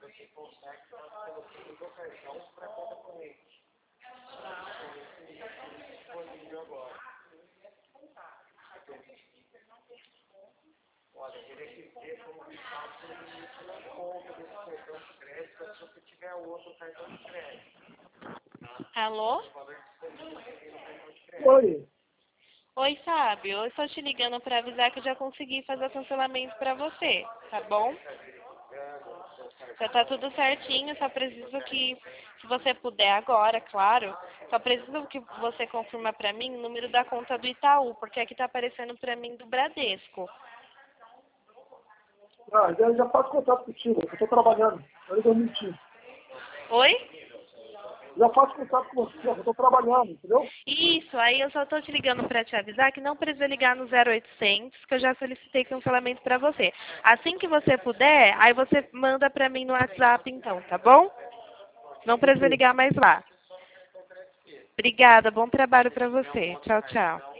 você consegue fazer pelo seu cartão para a conta corrente. Disponível agora. Olha, verifique como que está o seu limite na conta desse cartão de crédito, se você tiver outro cartão de crédito. Alô? O valor disponível no cartão de crédito. Oi. Oi, Fábio. Eu estou te ligando para avisar que eu já consegui fazer o cancelamento para você, tá bom? Já tá tudo certinho, só preciso que, se você puder agora, claro, só preciso que você confirma para mim o número da conta do Itaú, porque aqui tá aparecendo para mim do Bradesco. Ah, já faço contato contigo, eu estou trabalhando. Eu não vou mentir. Oi? Já faço contato com você, eu estou trabalhando, entendeu? Isso, aí eu só tô te ligando para te avisar que não precisa ligar no 0800, que eu já solicitei cancelamento para você. Assim que você puder, aí você manda para mim no WhatsApp então, tá bom? Não precisa ligar mais lá. Obrigada, bom trabalho para você. Tchau, tchau.